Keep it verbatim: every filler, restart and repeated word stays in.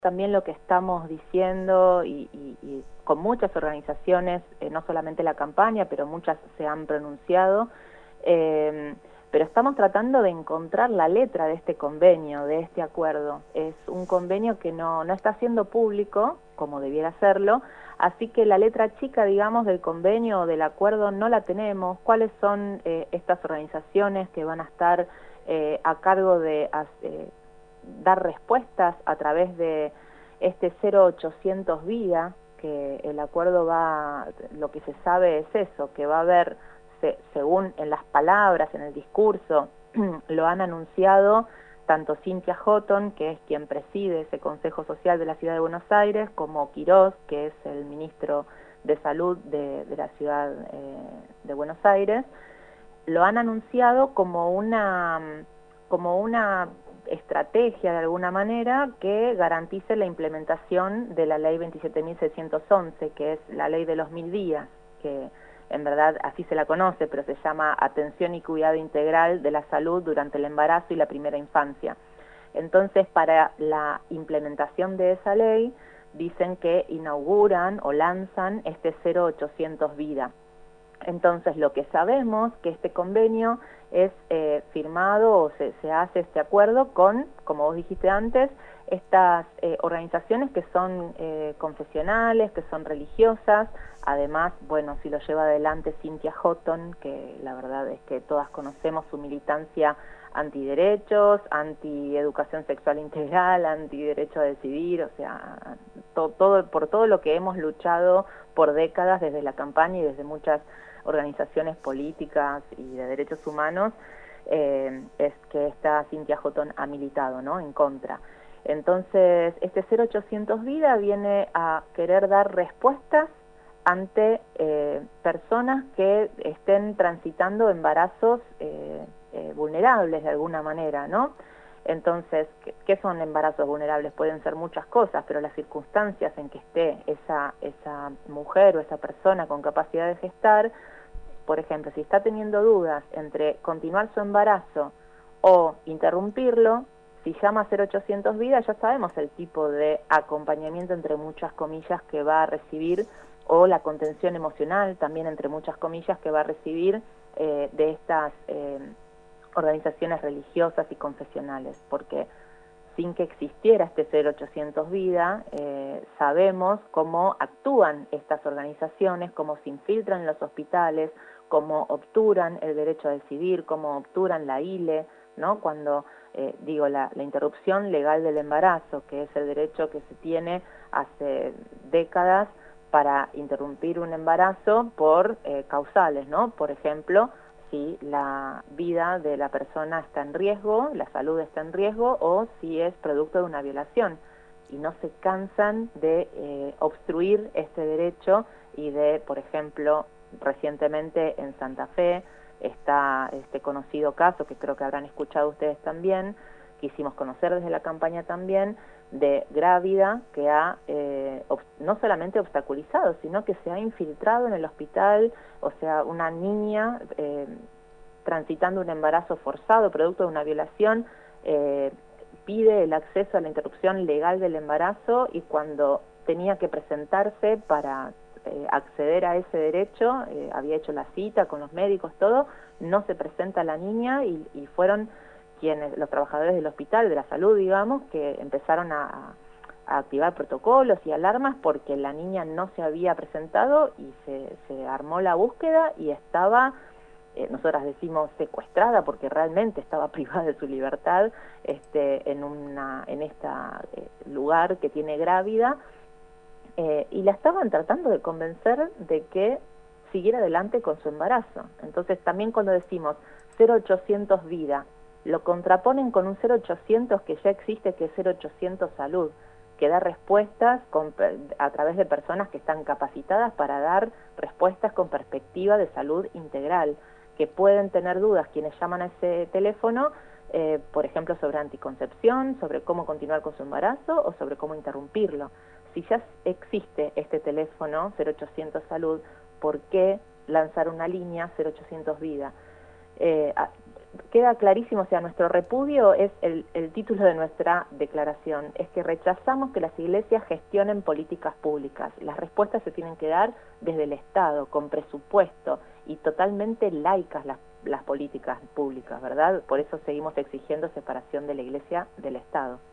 También lo que estamos diciendo y, y, y con muchas organizaciones, eh, no solamente la campaña, pero muchas se han pronunciado, eh, pero estamos tratando de encontrar la letra de este convenio, de este acuerdo. Es un convenio que no, no está siendo público, como debiera serlo, así que la letra chica, digamos, del convenio o del acuerdo no la tenemos. ¿Cuáles son eh, estas organizaciones que van a estar eh, a cargo de eh, dar respuestas a través de este cero ochocientos vida, que el acuerdo va, lo que se sabe es eso, que va a haber, se, según en las palabras, en el discurso, lo han anunciado tanto Cynthia Houghton, que es quien preside ese Consejo Social de la Ciudad de Buenos Aires, como Quirós, que es el ministro de Salud de, de la Ciudad eh, de Buenos Aires, lo han anunciado como una, como una estrategia de alguna manera que garantice la implementación de la ley veintisiete mil seiscientos once, que es la ley de los mil días, que en verdad así se la conoce, pero se llama Atención y Cuidado Integral de la Salud durante el embarazo y la primera infancia. Entonces, para la implementación de esa ley, dicen que inauguran o lanzan este cero ochocientos vida. Entonces, lo que sabemos que este convenio es eh, firmado o se, se hace este acuerdo con, como vos dijiste antes, estas eh, organizaciones que son eh, confesionales, que son religiosas. Además, bueno, si lo lleva adelante Cynthia Houghton, que la verdad es que todas conocemos su militancia antiderechos, antieducación sexual integral, antiderecho a decidir, o sea, to, todo, por todo lo que hemos luchado por décadas desde la campaña y desde muchas organizaciones políticas y de derechos humanos, eh, es que esta Cynthia Houghton ha militado, ¿no?, en contra. Entonces, este cero ochocientos vida viene a querer dar respuestas ante eh, personas que estén transitando embarazos eh, eh, vulnerables de alguna manera, ¿no? Entonces, ¿qué, ¿qué son embarazos vulnerables? Pueden ser muchas cosas, pero las circunstancias en que esté esa, esa mujer o esa persona con capacidad de gestar, por ejemplo, si está teniendo dudas entre continuar su embarazo o interrumpirlo, si llama a cero ochocientos vida, ya sabemos el tipo de acompañamiento, entre muchas comillas, que va a recibir, o la contención emocional, también entre muchas comillas, que va a recibir eh, de estas eh, organizaciones religiosas y confesionales, porque sin que existiera este cero ochocientos vida, eh, sabemos cómo actúan estas organizaciones, cómo se infiltran en los hospitales, cómo obturan el derecho a decidir, cómo obturan la I L E, ¿no? Cuando, eh, digo, la, la interrupción legal del embarazo, que es el derecho que se tiene hace décadas para interrumpir un embarazo por eh, causales, ¿no? Por ejemplo, si la vida de la persona está en riesgo, la salud está en riesgo, o si es producto de una violación. Y no se cansan de eh, obstruir este derecho y de, por ejemplo, recientemente en Santa Fe está este conocido caso, que creo que habrán escuchado ustedes también, que hicimos conocer desde la campaña también, de grávida que ha eh, no solamente obstaculizado, sino que se ha infiltrado en el hospital, o sea, una niña eh, transitando un embarazo forzado, producto de una violación, eh, pide el acceso a la interrupción legal del embarazo, y cuando tenía que presentarse para eh, acceder a ese derecho, eh, había hecho la cita con los médicos, todo, no se presenta la niña, y, y fueron quienes, los trabajadores del hospital, de la salud, digamos, que empezaron a, a activar protocolos y alarmas porque la niña no se había presentado, y se, se armó la búsqueda y estaba, eh, nosotras decimos secuestrada, porque realmente estaba privada de su libertad este, en, una, en este eh, lugar que tiene grávida, eh, y la estaban tratando de convencer de que siguiera adelante con su embarazo. Entonces también cuando decimos cero ochocientos vida, lo contraponen con un cero ochocientos que ya existe, que es cero ochocientos salud, que da respuestas con, a través de personas que están capacitadas para dar respuestas con perspectiva de salud integral, que pueden tener dudas quienes llaman a ese teléfono, eh, por ejemplo, sobre anticoncepción, sobre cómo continuar con su embarazo o sobre cómo interrumpirlo. Si ya existe este teléfono cero ochocientos salud, ¿por qué lanzar una línea cero ochocientos vida? Eh, queda clarísimo, o sea, nuestro repudio es el, el título de nuestra declaración, es que rechazamos que las iglesias gestionen políticas públicas. Las respuestas se tienen que dar desde el Estado, con presupuesto y totalmente laicas las, las políticas públicas, ¿verdad? Por eso seguimos exigiendo separación de la iglesia del Estado.